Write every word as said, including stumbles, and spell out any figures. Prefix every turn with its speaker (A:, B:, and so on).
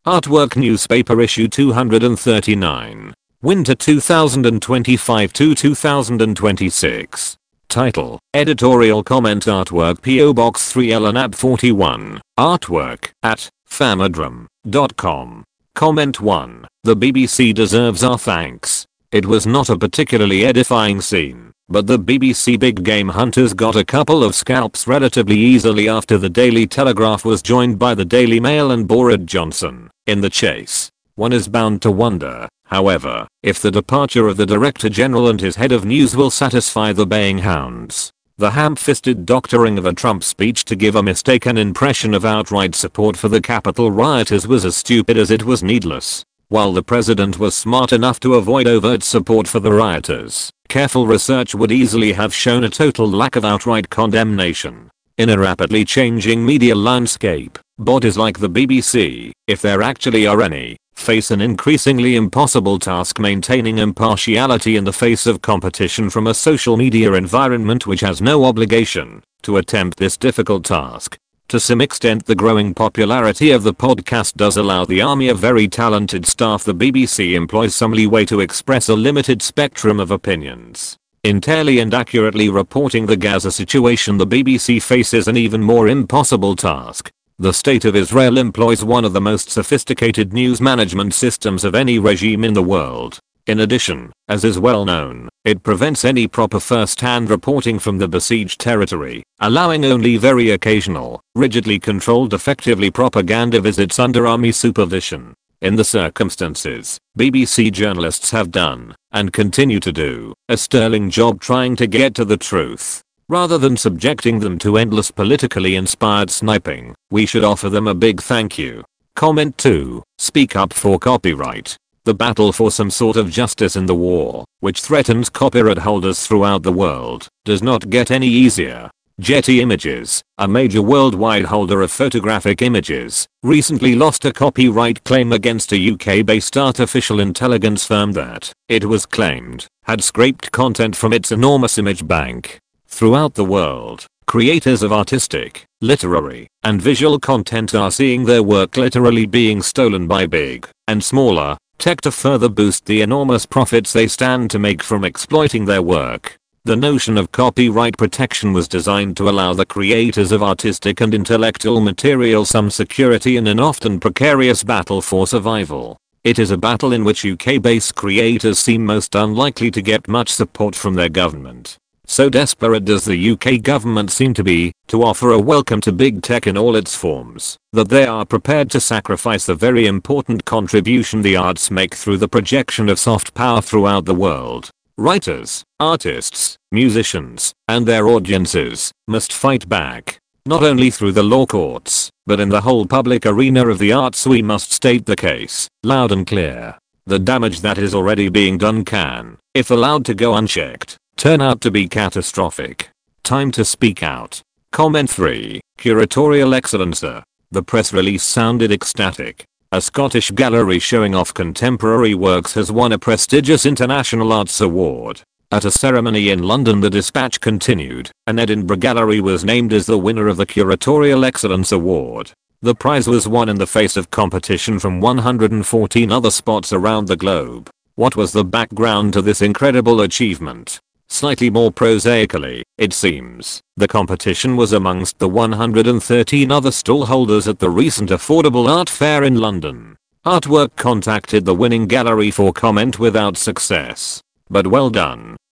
A: Artwork Newspaper Issue two hundred thirty-nine. Winter two thousand twenty-five to two thousand twenty-six. Title: Editorial Comment Artwork P O Box three L N A B forty-one. Artwork at famadrum dot com. Comment one. The B B C deserves our thanks. It was not a particularly edifying scene, but the B B C big game hunters got a couple of scalps relatively easily after the Daily Telegraph was joined by the Daily Mail and Boris Johnson in the chase. One is bound to wonder, however, if the departure of the Director General and his head of news will satisfy the baying hounds. The ham-fisted doctoring of a Trump speech to give a mistaken impression of outright support for the Capitol rioters was as stupid as it was needless. While the president was smart enough to avoid overt support for the rioters, careful research would easily have shown a total lack of outright condemnation. In a rapidly changing media landscape, bodies like the B B C, if there actually are any, face an increasingly impossible task maintaining impartiality in the face of competition from a social media environment which has no obligation to attempt this difficult task. To some extent, the growing popularity of the podcast does allow the army of very talented staff the B B C employs some leeway to express a limited spectrum of opinions. Entirely and accurately reporting the Gaza situation, the B B C faces an even more impossible task. The State of Israel employs one of the most sophisticated news management systems of any regime in the world. In addition, as is well known, it prevents any proper first-hand reporting from the besieged territory, allowing only very occasional, rigidly controlled effectively propaganda visits under army supervision. In the circumstances, B B C journalists have done, and continue to do, a sterling job trying to get to the truth. Rather than subjecting them to endless politically inspired sniping, we should offer them a big thank you. Comment two. Speak up for copyright. The battle for some sort of justice in the war, which threatens copyright holders throughout the world, does not get any easier. Getty Images, a major worldwide holder of photographic images, recently lost a copyright claim against a U K-based artificial intelligence firm that, it was claimed, had scraped content from its enormous image bank. Throughout the world, creators of artistic, literary, and visual content are seeing their work literally being stolen by big and smaller tech to further boost the enormous profits they stand to make from exploiting their work. The notion of copyright protection was designed to allow the creators of artistic and intellectual material some security in an often precarious battle for survival. It is a battle in which U K-based creators seem most unlikely to get much support from their government. So desperate does the U K government seem to be to offer a welcome to big tech in all its forms, that they are prepared to sacrifice the very important contribution the arts make through the projection of soft power throughout the world. Writers, artists, musicians, and their audiences must fight back. Not only through the law courts, but in the whole public arena of the arts we must state the case, loud and clear. The damage that is already being done can, if allowed to go unchecked, turn out to be catastrophic. Time to speak out. Comment three. Curatorial excellence. The press release sounded ecstatic. A Scottish gallery showing off contemporary works has won a prestigious International Arts Award. At a ceremony in London, the dispatch continued, an Edinburgh gallery was named as the winner of the Curatorial Excellence Award. The prize was won in the face of competition from one hundred fourteen other spots around the globe. What was the background to this incredible achievement? Slightly more prosaically, it seems, the competition was amongst the one hundred thirteen other stall holders at the recent Affordable Art Fair in London. Artwork contacted the winning gallery for comment without success. But well done.